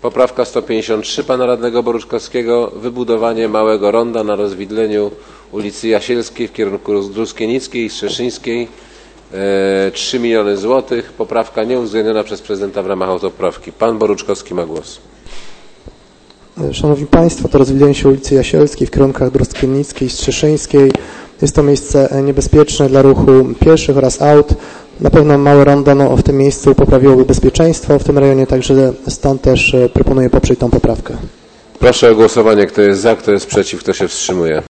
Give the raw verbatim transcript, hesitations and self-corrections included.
Poprawka sto pięćdziesiąt trzy pana radnego Boruczkowskiego. Wybudowanie małego ronda na rozwidleniu ulicy Jasielskiej w kierunku Druskienickiej i Strzeszyńskiej. trzy miliony złotych. Poprawka nieuwzględniona przez prezydenta w ramach autopoprawki. Pan Boruczkowski ma głos. Szanowni Państwo, to rozwidlenie się ulicy Jasielskiej w kierunkach Druskienickiej i Strzeszyńskiej. Jest to miejsce niebezpieczne dla ruchu pieszych oraz aut. Na pewno małe rondo no, w tym miejscu poprawiłoby bezpieczeństwo w tym rejonie, także stąd też proponuję poprzeć tą poprawkę. Proszę o głosowanie. Kto jest za, kto jest przeciw, kto się wstrzymuje.